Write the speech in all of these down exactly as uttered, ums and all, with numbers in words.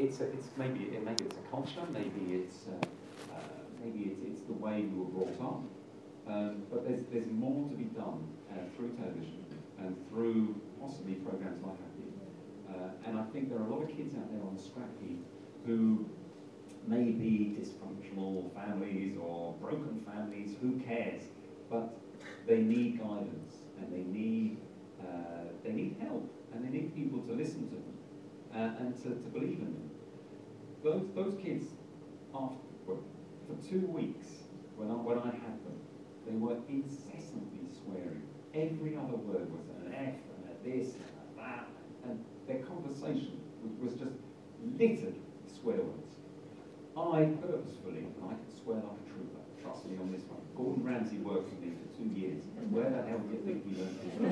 it's a, it's maybe maybe it's a culture, maybe it's uh, uh, maybe it's, it's the way you were brought up. Um, but there's there's more to be done uh, through television and through possibly programs like Happy. Uh, and I think there are a lot of kids out there on the scrap heap who may be dysfunctional families or broken families. Who cares? But they need guidance and they need uh, they need help and they need people to listen to them. Uh, and to, to believe in them. Those, those kids, after, well, for two weeks, when I, when I had them, they were incessantly swearing. Every other word was an F and a this and a that, and their conversation was, was just littered with swear words. I purposefully, and I can swear like a trooper, trust me on this one, Gordon Ramsay worked for me for two years. Where the hell do you think he learned this?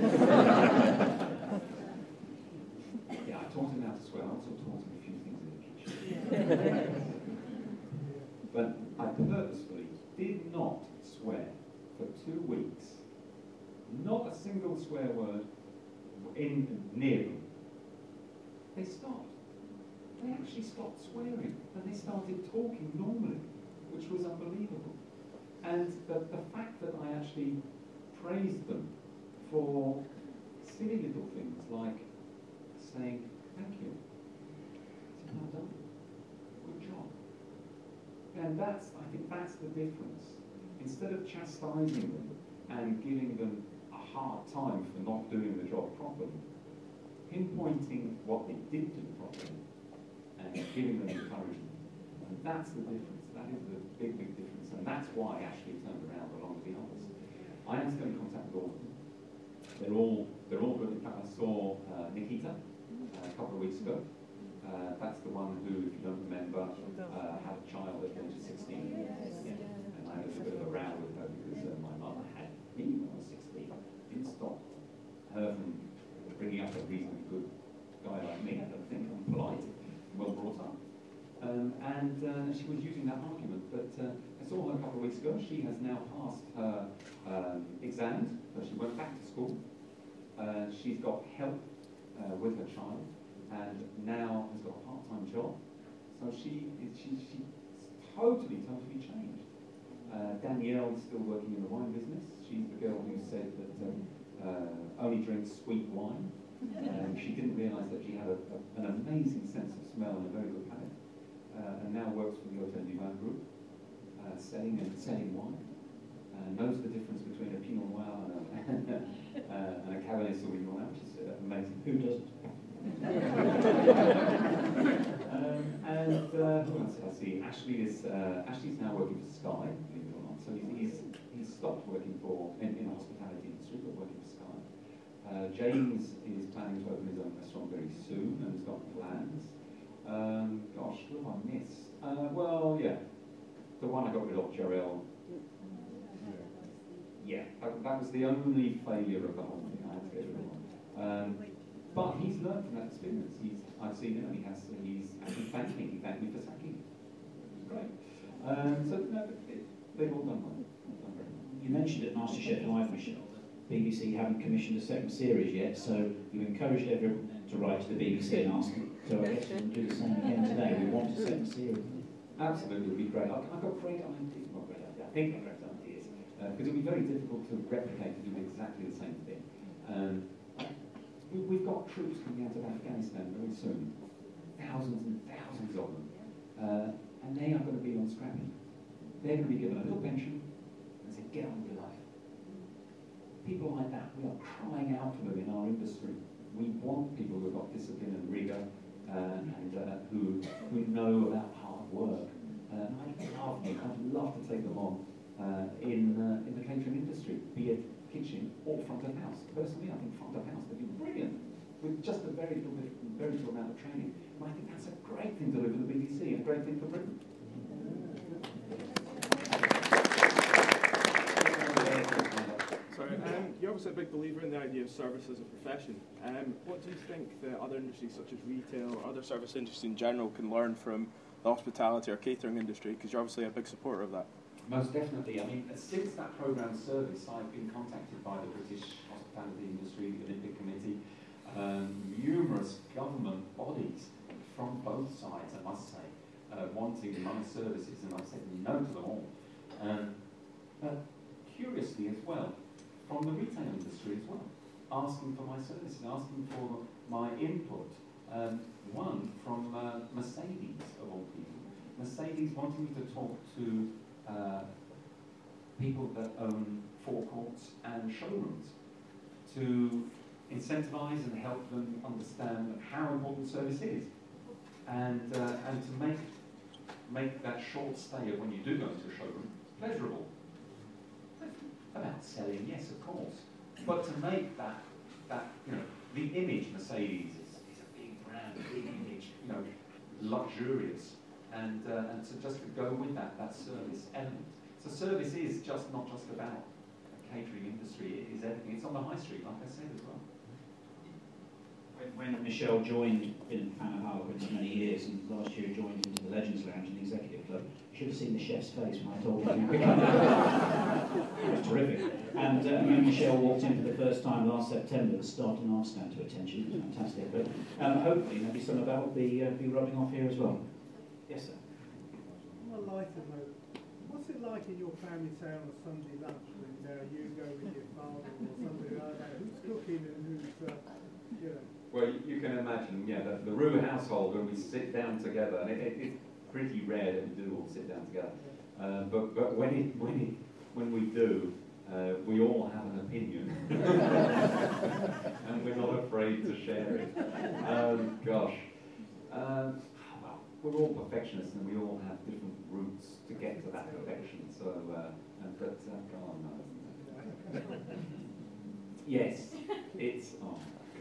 Yeah, I taught him how to swear. I also taught him a few things in the kitchen. But I purposefully did not swear for two weeks. Not a single swear word in near them. They stopped. They actually stopped swearing, and they started talking normally, which was unbelievable. And the, the fact that I actually praised them for silly little things like saying, thank you. It's well done. Good job. And that's, I think that's the difference. Instead of chastising them and giving them a hard time for not doing the job properly, pinpointing what they did do properly and giving them encouragement. And that's the difference. That is the big, big difference. And that's why Ashley turned around along with the others. I am still in contact with all of them. They're all, they're all good. In fact, I saw uh, Nikita Uh, a couple of weeks ago. Uh, that's the one who, if you don't remember, uh, had a child at the age of sixteen. Yes, Yeah. yes. And I had a bit of a row with her because uh, my mother had me when I was sixteen. Didn't stop her from bringing up a reasonably good guy like me. I don't think I'm polite, well brought up. Um, and uh, she was using that argument. But uh, I saw her a couple of weeks ago. She has now passed her um, exams, so she went back to school. Uh, she's got help Uh, with her child, and now has got a part-time job. So she is she, she's totally, totally changed. Uh, Danielle is still working in the wine business. She's the girl who said that um, uh, only drinks sweet wine. Um, she didn't realise that she had a, a, an amazing sense of smell and a very good palate. Uh, and now works for the Hôtel du Vin Group, uh, selling and selling wine. Uh, knows the difference between a Pinot Noir and a, uh, and a Cabernet Sauvignon, which is uh, amazing. Who doesn't? um, and uh, who else did I see? Ashley is uh, Ashley's now working for Sky, believe it or not. So he's he's, he's stopped working for in, in the hospitality industry, but working for Sky. Uh, James is planning to open his own restaurant very soon and has got plans. Um, gosh, who have I missed? Uh, well, yeah, the one I got rid of, Jarell. Yeah, that, that was the only failure of the whole thing. I had to get rid of him. Um, but he's learned from that experience. He's, I've seen him, and he has. He's actually thanked me. He thanked me for sacking him. It's great. Um, so no, it, they've all done well. All done very well. You mentioned at MasterChef Live, Michelle, that B B C haven't commissioned a second series yet, so you encouraged everyone to write to the B B C and ask them. So I guess we'll do the same again today. We want a second series. Absolutely, it would be great. I've, I've got great ideas. Not great ideas. I think I've got great ideas. Because uh, it would be very difficult to replicate, to do exactly the same thing. Um, we, we've got troops coming out of Afghanistan very soon, thousands and thousands of them, uh, and they are going to be on scrapping. They're going to be given a little pension and say, get on with your life. People like that, we are crying out for them in our industry. We want people who have got discipline and rigour uh, and uh, who, who know about hard work. Uh, I'd love, I'd love to take them on. Uh, in uh, in the catering industry, be it kitchen or front of house. Personally, I think front of house would be brilliant with just a very little bit, very little amount of training. And I think that's a great thing to do for the B B C, and a great thing for Britain. Sorry, um, you're obviously a big believer in the idea of service as a profession. Um, what do you think that other industries such as retail or other service industries in general can learn from the hospitality or catering industry? Because you're obviously a big supporter of that. Most definitely. I mean, since that programme service, I've been contacted by the British Hospitality Industry, the Olympic Committee, um, numerous government bodies, from both sides, I must say, uh, wanting my services, and I've said no to them all. Um, but curiously as well, from the retail industry as well, asking for my services, asking for my input. Um, one from uh, Mercedes, of all people. Mercedes wanting me to talk to uh, people that own forecourts and showrooms to incentivise and help them understand how important service is, and uh, and to make make that short stay of when you do go into a showroom pleasurable. About selling, yes, of course, but to make that that you know the image Mercedes is, is a big brand, a big image, you know, luxurious, and uh, and to just to go with that that service element. So service is just not just about a catering industry; it is everything. It's on the high street, like I said as well. When, when Michelle joined, been a fan of Harlequin for many years, and last year joined into the Legends Lounge in the Executive Club, you should have seen the chef's face when I told him. It was terrific. And uh, when Michelle walked in for the first time last September, the staff and half stand to attention. It was fantastic. But um, hopefully, maybe some of that will be, uh, be rubbing off here as well. Yes, sir. On a lighter note, what's it like in your family, say, on a Sunday lunch when you know, you go with your father or something like that? Who's cooking and who's, uh, you know? Well, you can imagine, yeah, the, the Rue household, when we sit down together, and it, it, it's pretty rare that we do all sit down together. Uh, but but when it, when it, when we do, uh, we all have an opinion, and we're not afraid to share it. Um, gosh, um, well, we're all perfectionists, and we all have different routes to get to that perfection. So, uh, and, but uh, God knows. Yes, it's. Oh,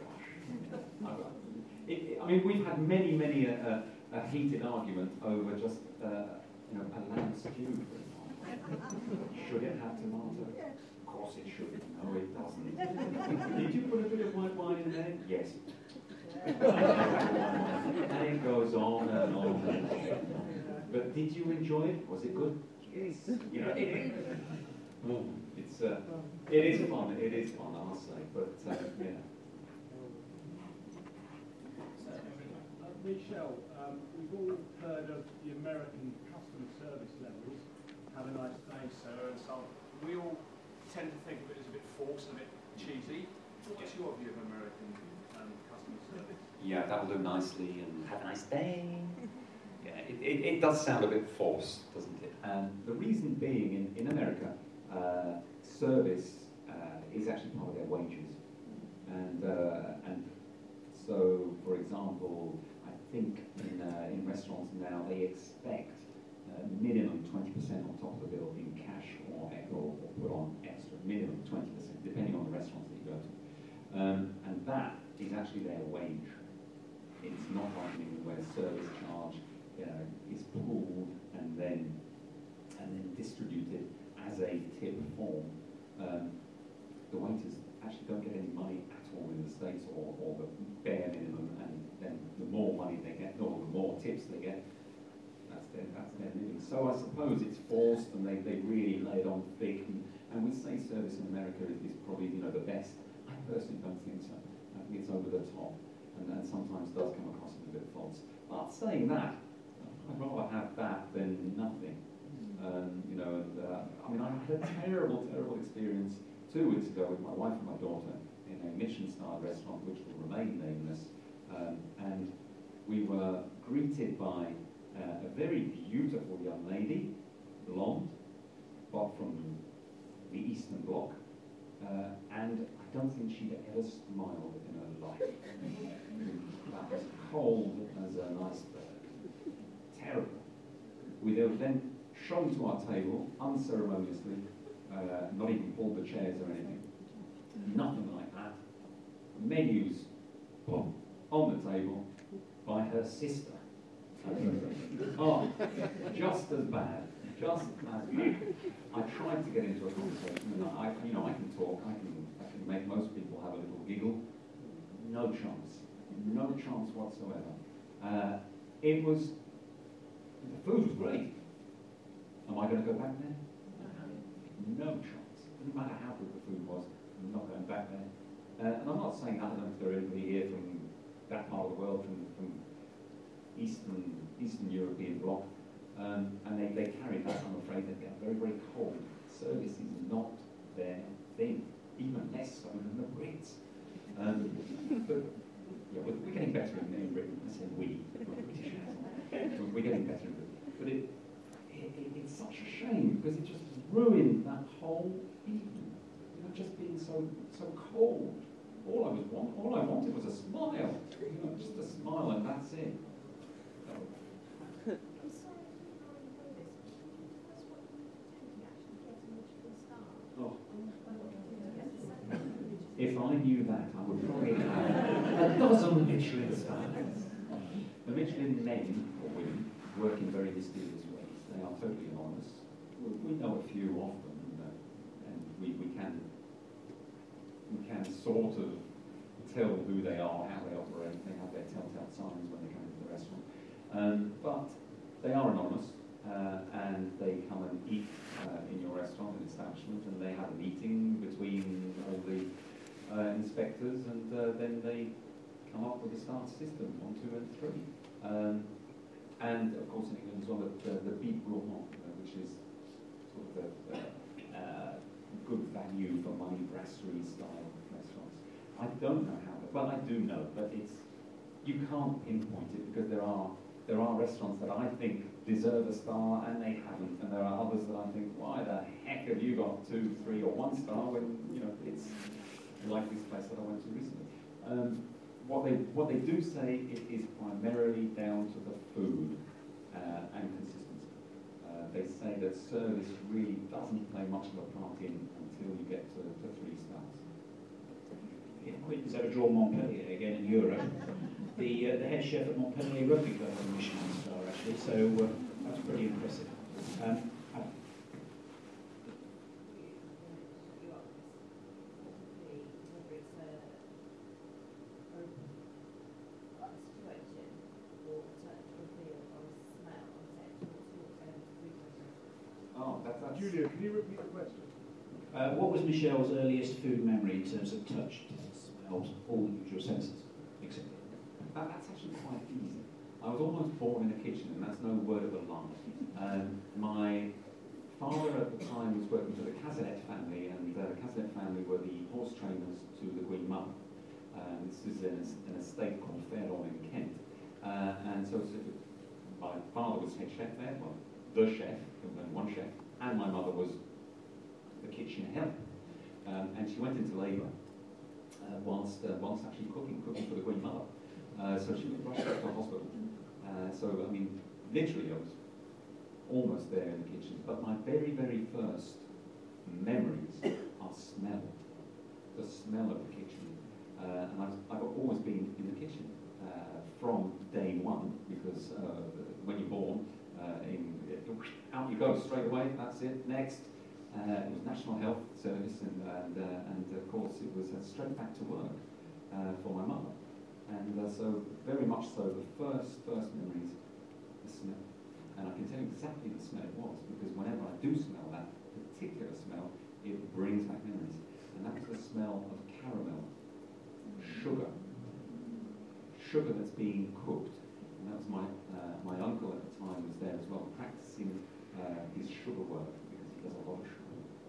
It, it, I mean, we've had many, many a, a, a heated argument over just, uh, you know, a lamb stew, for example. Should it have tomato? Of course it should. No, it doesn't. Did you put a bit of white wine in there? Yes. And it goes on and on and on. But did you enjoy it? Was it good? Yes. You know, it, it's, uh, it is fun. It is fun, I must say. But, uh, yeah. Michelle, um, we've all heard of the American customer service levels. Have a nice day, sir, and so on. We all tend to think of it as a bit forced, a bit cheesy. What's your view of American um, customer service? Yeah, that'll do nicely, and have a nice day. Yeah, it, it, it does sound a bit forced, doesn't it? And the reason being, in, in America, uh, service uh, is actually part of their wages. And, uh, and so, for example, I think in, uh, in restaurants now they expect uh, minimum twenty percent on top of the bill in cash or, or, or put on extra, minimum twenty percent, depending on the restaurants that you go to. Um, and that is actually their wage. It's not like England where service charge uh, is pooled and then, and then distributed as a tip form. Um, the waiters actually don't get any money at all in the States, or, or the bare minimum, and then the more money they get, or the more tips they get, that's their, that's their living. So I suppose it's forced, and they, they really lay it on thick, and, and we say service in America is, is probably, you know, the best. I personally don't think so. I think it's over the top, and, and sometimes does come across as a bit false. But saying that, I'd rather have that than nothing. Um, you know, and uh, I mean, I had a terrible, terrible experience two weeks ago with my wife and my daughter in a Michelin-starred restaurant, which will remain nameless, um, and we were greeted by uh, a very beautiful young lady, blonde, but from the Eastern Bloc, uh, and I don't think she'd ever smiled in her life. That was cold as an iceberg. Terrible. We were then shown to our table unceremoniously. Uh, not even pulled the chairs or anything. Nothing like that. Menus boom, on the table by her sister. Oh, just as bad. Just as bad. I tried to get into a conversation, and I, you know, I can talk. I can, I can make most people have a little giggle. No chance. No chance whatsoever. Uh, it was. The food was great. Am I going to go back there? No chance. No matter how good the food was, I'm not going back there. Uh, and I'm not saying that, I don't know if there anybody here from that part of the world, from, from Eastern Eastern European bloc, um, and they, they carried that. I'm afraid they get very, very cold. Service is not their thing, even less so than the Brits. Um, but yeah, we're, we're getting better in, in Britain. I say we, not British accent. We're getting better in Britain. But it, it, it, it's such a shame because it just ruined that whole evening. You know, just being so so cold. All I was want, all I wanted was a smile. You know, just a smile, and that's it. Oh. If I knew that, I would probably have a dozen Michelin stars. The Michelin men or women work in very mysterious ways. They are totally anonymous. We, we know a few of them, uh, and we, we can we can sort of tell who they are, how they operate. They have their telltale signs when they come into the restaurant. Um, but they are anonymous, uh, and they come and eat uh, in your restaurant and establishment, and they have a meeting between all the uh, inspectors, and uh, then they come up with a star system, one, two, and three. Um, and of course in England as well, the, the Bib Gourmand, uh, which is sort of the uh, uh, good value for money brasserie style restaurants. I don't know how, well I do know, but it's, you can't pinpoint it because there are there are restaurants that I think deserve a star and they haven't, and there are others that I think, why the heck have you got two, three, or one star when, you know, it's like this place that I went to recently. Um, what they what they do say it is primarily down to the food uh, and consistency. Uh, they say that service really doesn't play much of a part in until you get to, to three stars. Yeah, Queen's ever drawn Montpellier again in Europe. The, uh, the head chef at Montpellier Rugby Club on a Michelin star, actually, so uh, that's pretty impressive. Um, I, Oh, that's, that's Julia, can you repeat the question? uh, what was Michelle's earliest food memory in terms of touch, smells, all the usual senses, et cetera? That, that's actually quite easy. I was almost born in a kitchen, and that's no word of a lie. Um, my father at the time was working for the Cazalet family, and the uh, Cazalet family were the horse trainers to the Queen Mother. Um, this is in a, an estate called Fairlawn in Kent. Uh, and so, so my father was head chef there, well, the chef, and one chef, and my mother was the kitchen help. Um, and she went into labour uh, whilst, uh, whilst actually cooking, cooking for the Queen Mother. Uh, so she was rushed to the hospital. Uh, so, I mean, literally I was almost there in the kitchen. But my very, very first memories are smell. The smell of the kitchen. Uh, and I've, I've always been in the kitchen uh, from day one, because uh, when you're born, uh, in, out you go straight away, that's it, next. Uh, it was National Health Service, and, and, uh, and of course it was uh, straight back to work uh, for my mother. And uh, so, very much so, the first, first memories, the smell. And I can tell you exactly the smell it was, because whenever I do smell that particular smell, it brings back memories. And that was the smell of caramel, sugar, sugar that's being cooked. And that was my, uh, my uncle at the time was there as well, practicing uh, his sugar work, because he does a lot of sugar.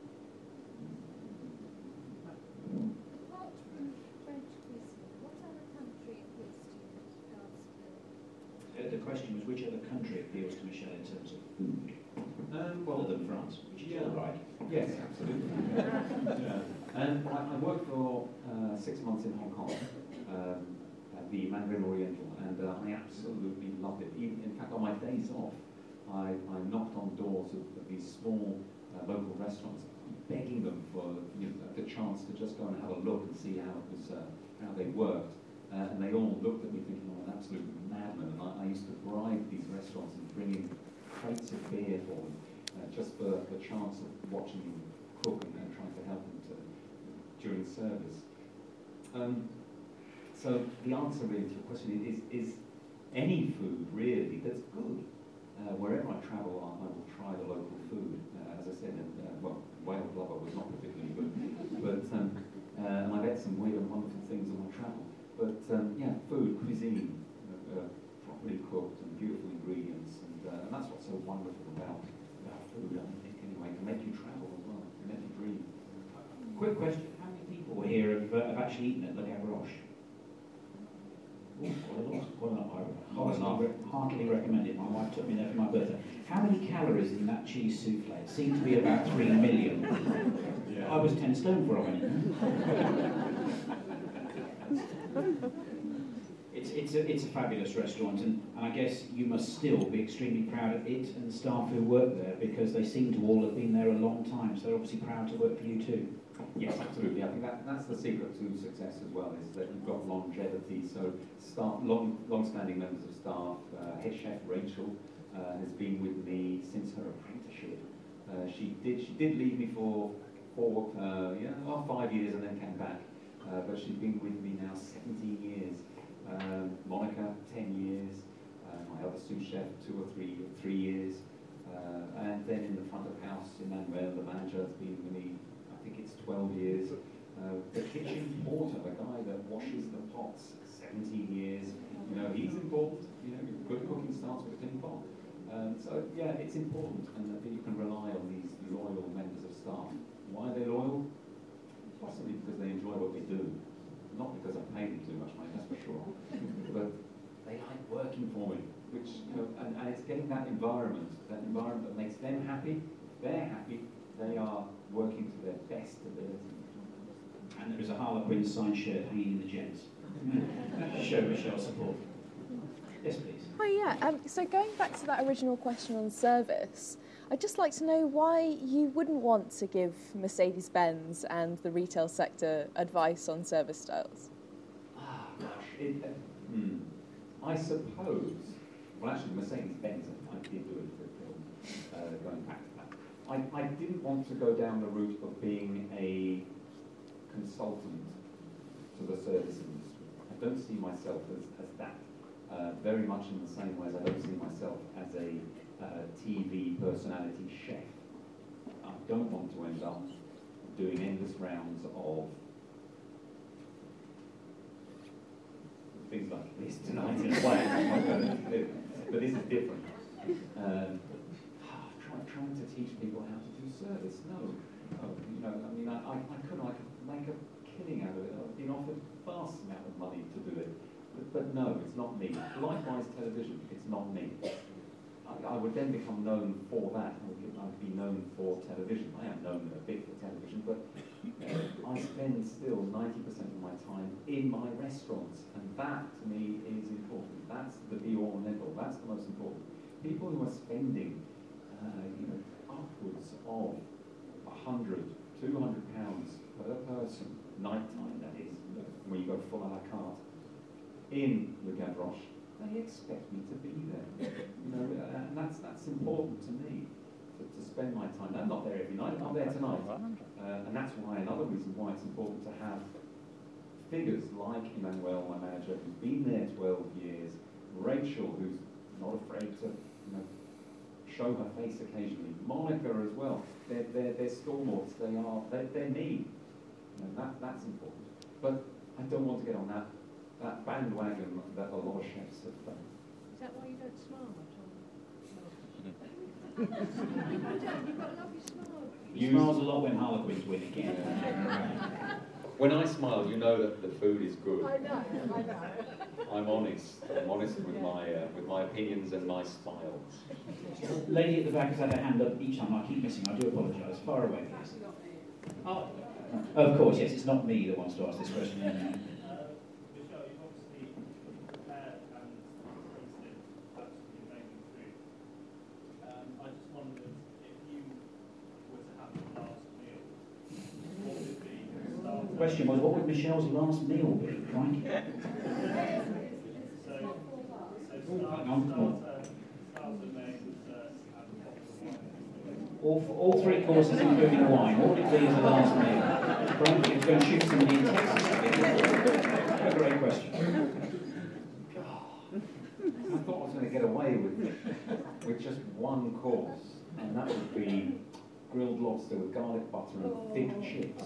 The question was, which other country appeals to Michelle in terms of food, Um, well, other than France, which is yeah. all right. Yes, absolutely. Yeah. And I, I worked for uh, six months in Hong Kong um, at the Mandarin Oriental, and uh, I absolutely loved it. Even, in fact, on my days off, I, I knocked on doors of, of these small uh, local restaurants, begging them for, you know, the chance to just go and have a look and see how it was, uh, how they worked. Uh, and they all looked at me thinking, oh, an absolute madman. And I, I used to bribe these restaurants and bring in crates of beer for them, uh, just for the chance of watching them cook and, and trying to help them to, during service. Um, so the answer really to your question is, is any food really that's good. Uh, wherever I travel, I, I will try the local food. Uh, as I said, and, uh, well, whale blubber was not particularly good, but um, uh, and I've had some weird and wonderful things on my travel. But um, yeah, food, cuisine, uh, uh, properly cooked and beautiful ingredients, and, uh, and that's what's so wonderful about, about food, I think, anyway. It can make you travel as well, it can make you dream. Quick question, how many people here have, uh, have actually eaten at Le Gavroche? Oh, quite a lot, quite a lot. I heartily, re heartily recommend it. My wife took me there for my birthday. How many calories in that cheese souffle? It seemed to be about three million. Yeah. I was ten stone for a minute. It's, it's, a, it's a fabulous restaurant, and, and I guess you must still be extremely proud of it and the staff who work there, because they seem to all have been there a long time, so they're obviously proud to work for you too. Yes, absolutely. I think that, that's the secret to success as well, is that you've got longevity. So staff, long, long-standing members of staff, uh, head chef Rachel uh, has been with me since her apprenticeship. Uh, she did she did leave me for four, uh, yeah, well, five years and then came back. Uh, but she's been with me now seventeen years. Um, Monica, ten years. Uh, my other sous chef, two or three, three years. Uh, and then in the front of house, Emmanuel, the manager, has been with me, I think it's twelve years. Uh, the kitchen porter, the guy that washes the pots, seventeen years. You know, he's important. You know, good cooking starts with a clean pot. Um, so yeah, it's important, and that you can rely on these loyal members of staff. Why are they loyal? Possibly because they enjoy what they do. Not because I pay them too much money, that's for sure. But they like working for me, which, you know, and, and it's getting that environment, that environment that makes them happy. They're happy. They are working to their best ability. And there is a Harlequin signed shirt hanging in the gents. Show Michelle's support. Yes, please. Hi, yeah. Um, so going back to that original question on service, I'd just like to know why you wouldn't want to give Mercedes-Benz and the retail sector advice on service styles. Ah, gosh. It, uh, hmm. I suppose, well, actually, Mercedes-Benz, I did do it for a film, uh, going back to that. I, I didn't want to go down the route of being a consultant to the service industry. I don't see myself as, as that. Uh, very much in the same way as I don't see myself as a uh, T V personality chef. I don't want to end up doing endless rounds of things like this tonight in a way. But this is different. Um, try, trying to teach people how to do service, no. no you know, I mean, I, I could I could make a killing out of it. I've been offered vast amount of money to do it. But, but no, it's not me. Likewise, television, it's not me. I, I would then become known for that. I would, I'd be known for television. I am known a bit for television, but uh, I spend still ninety percent of my time in my restaurants, and that to me is important. That's the be-all and end-all. That's the most important. People who are spending, uh, you know, upwards of a hundred, two hundred pounds per person, nighttime that is, when you go full a la carte, in Le Gavroche, they expect me to be there. You know, uh, and that's that's important to me, to, to spend my time. I'm not there every night, I'm there tonight. Uh, and that's why, another reason why it's important to have figures like Emmanuel, my manager, who's been there twelve years, Rachel, who's not afraid to, you know, show her face occasionally, Monica as well. They're, they're, they're stalwarts, they are, they're, they're me. You know, that, that's important. But I don't want to get on that that bandwagon that a lot of chefs have done. Is that why you don't smile much on? I don't, you've got a lovely smile. He smiles a lot when Harlequins win again. When I smile, you know that the food is good. I know, I know. I'm honest. I'm honest with my uh, with my opinions and my smiles. Lady at the back has had her hand up each time. I keep missing. I do apologise. Far away, please. Oh, of course, yes. It's not me that wants to ask this question. The question was, what would Michelle's last meal be? Crikey. all, all three courses, including wine. What would it be as the last meal? Crikey, it's going to shoot somebody in Texas. A great question. I thought I was going to get away with with just one course, and that would be grilled lobster with garlic butter and thick chips.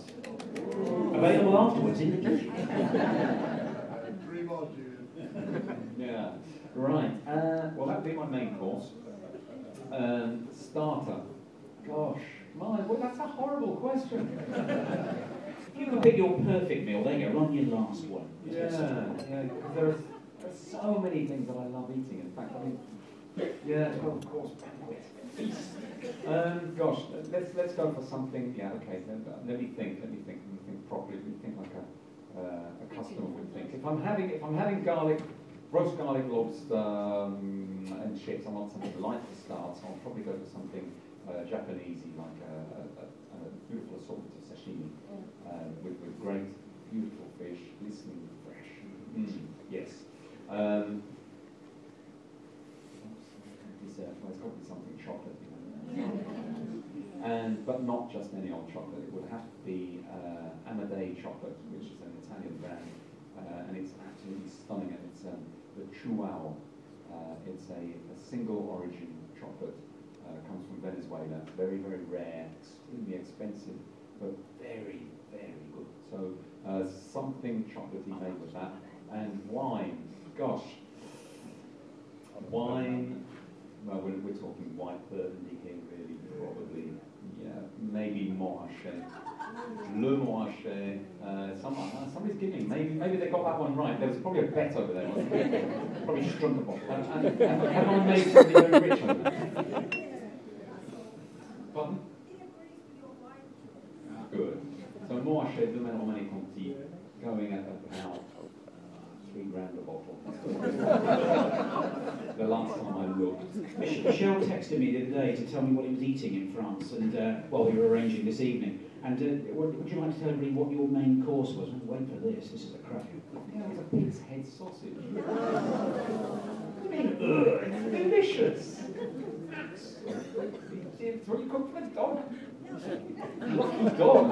Available afterwards in the kitchen. Yeah. Right, uh, well that'd be my main course. Um, starter. Gosh, my, well that's a horrible question. If you could pick your perfect meal, there you go, run your last one. Yeah, yeah, because there's, there's so many things that I love eating. In fact, I mean, yeah, twelve course banquet, feast. Um, gosh, let's let's go for something. Yeah, okay. Let, let me think. Let me think. Let me think properly. Let me think like a uh, a customer would think. If I'm having if I'm having garlic, roast garlic lobster um, and chips, I want something light to start. So I'll probably go for something uh, Japanesey, like a, a, a, a beautiful assortment of sashimi uh, with with great, beautiful fish, glistening fresh. Mm, yes. Um, dessert. Well, it's got to be something chocolate, you know. And but not just any old chocolate. It would have to be uh, Amadei chocolate, which is an Italian brand, uh, and it's absolutely stunning. And it's um, the Chuao. Uh, it's a, a single origin chocolate. Uh, comes from Venezuela. Very, very rare, extremely expensive, but very, very good. So uh, something chocolatey made with that, and wine. Gosh, wine. Well, we're, we're talking white burgundy here, really, probably. Yeah, maybe Montrachet. Le Montrachet. Uh, someone, uh, somebody's giving. Maybe, maybe they got that one right. There was probably a bet over there. Wasn't there? Probably shrunk a bottle. And, and, and have I made somebody very rich on that? Pardon? Good. So Montrachet de Romanée Conti, going at about three grand a bottle. The last time I looked. Michelle texted me the other day to tell me what he was eating in France, and uh, while we were arranging this evening. And uh, would, would you like to tell everybody what your main course was? Wait for this. This is a cracker. Yeah, it was a pig's head sausage. I mean, ugh, it's delicious. It's what you cook for the dog. Lucky dog.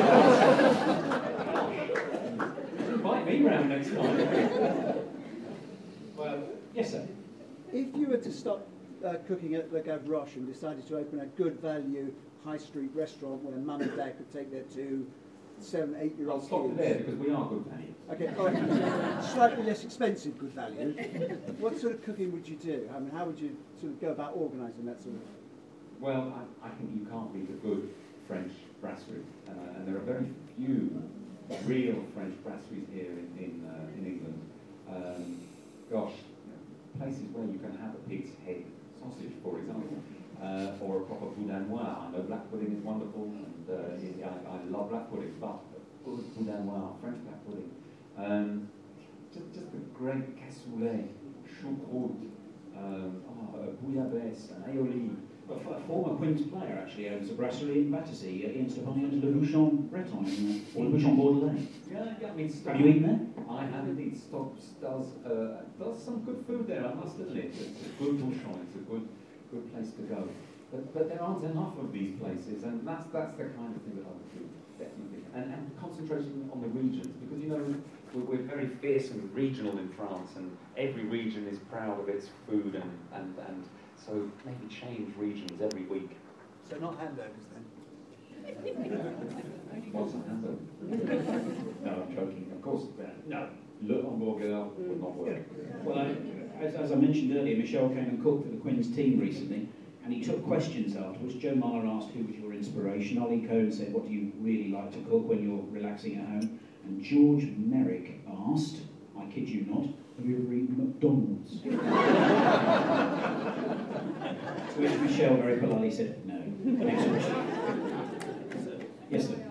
Invite me round next time. Well, yes, sir. If you were to stop uh, cooking at Le Gavroche and decided to open a good value high street restaurant where mum and dad could take their two seven, eight year I'll old stop kids. you there because we are good value. Okay, all right. Slightly less expensive good value. What sort of cooking would you do? I mean, how would you sort of go about organising that sort of? Well, I, I think you can't beat a good French brasserie, uh, and there are very few real French brasseries here in in, uh, in England. Um, gosh, you know, places where you can have a pig's head sausage, for example, uh, or a proper boudin noir. I know black pudding is wonderful, and uh, yeah, I, I love black pudding, but good boudin noir, French black pudding. Um, just, just a great cassoulet, choucroute, um, oh, bouillabaisse, an aioli. But a former Queen's player actually owns a brasserie in Battersea, uh, Ian Stefani owns Le Bouchon Breton, uh, or Le Bouchon Bordelais. Yeah, yeah, I mean, Have you eaten there? I have indeed. Stops does uh, does some good food there, I must admit. It's a good bouchon, it's a good good place to go. But but there aren't enough of these places, and that's that's the kind of thing that I would do, definitely. And, and concentrating on the regions, because you know we're, we're very fierce and regional in France, and every region is proud of its food, and and and so maybe change regions every week. So not hamburgers then. What's a hamburger? No, I'm joking. Of course, uh, no. Le hamburger would not work. Well, I, as, as I mentioned earlier, Michelle came and cooked for the Queen's team recently, and he took questions afterwards. Joe Muller asked who was your inspiration. Ollie Cohen said, what do you really like to cook when you're relaxing at home? And George Merrick asked, I kid you not, have you ever eaten McDonald's? To which Michelle very politely said, no. Next question. Yes, sir.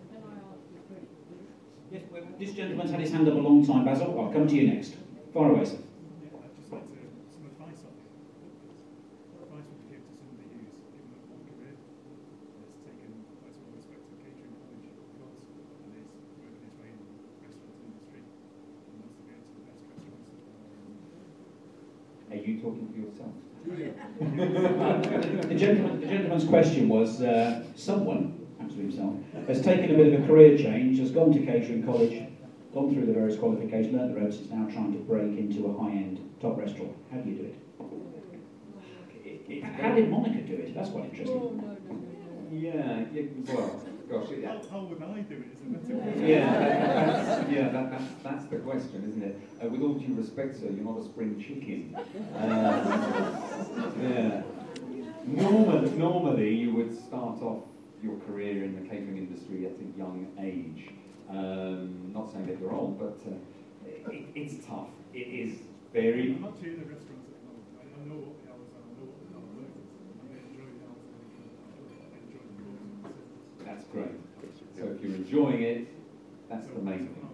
Yes, well, this gentleman's had his hand up a long time, Basil. I'll come to you next. Far away, sir. Yeah, I'd just like to, some advice on it. What advice would you give to somebody who's given up one career, has taken quite a well-respected catering college course, and is working his way in the restaurant industry, and wants to get to the best restaurants that there are? Are you talking to yourself? the, gentleman, the gentleman's question was, uh, someone, actually himself, has taken a bit of a career change, has gone to catering college, gone through the various qualifications, learnt the ropes, is now trying to break into a high-end top restaurant. How do you do it? It, it How did Monica do it? That's quite interesting. Oh, no, no, no, no. Yeah, yeah, well, gosh, yeah. How, how would I do it is a better question. Yeah, that, that's, yeah that, that's, that's the question, isn't it? Uh, with all due respect, sir, you're not a spring chicken. Um, yeah. Normally, normally, you would start off your career in the catering industry at a young age. Um, not saying that you're old, but uh, it, it's tough. It is very... I'm actually in the restaurants at the moment. I, I know what the hours are, I know what the hard work is. I enjoy the hours and I enjoy the work. That's great. So if you're enjoying it, that's the main thing.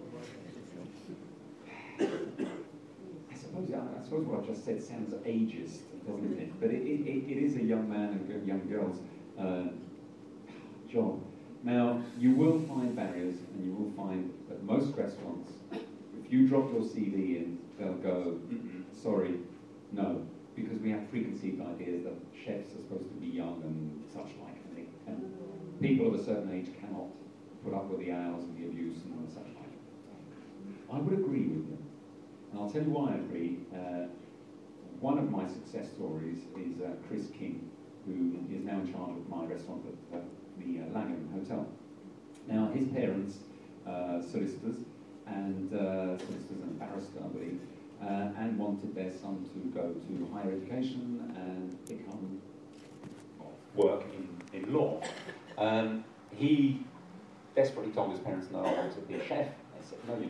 I suppose, I suppose what I've just said sounds ageist, doesn't it? But it, it, it is a young man and a young girl's uh, job. Now, you will find barriers, and you will find that most restaurants, if you drop your C V in, they'll go, mm-mm, sorry, no, because we have preconceived ideas that chefs are supposed to be young and such like, and, they, and people of a certain age cannot put up with the hours and the abuse and such like. I would agree with them, and I'll tell you why I agree. Uh, one of my success stories is uh, Chris King, who is now in charge of my restaurant at uh, the uh, Langham Hotel. Now, his parents, uh, solicitors, and uh, solicitors and a barrister, I believe, uh, and wanted their son to go to higher education and become, well, work in, in law. Um, he desperately told his parents, no, I want to be a chef. They said, no, you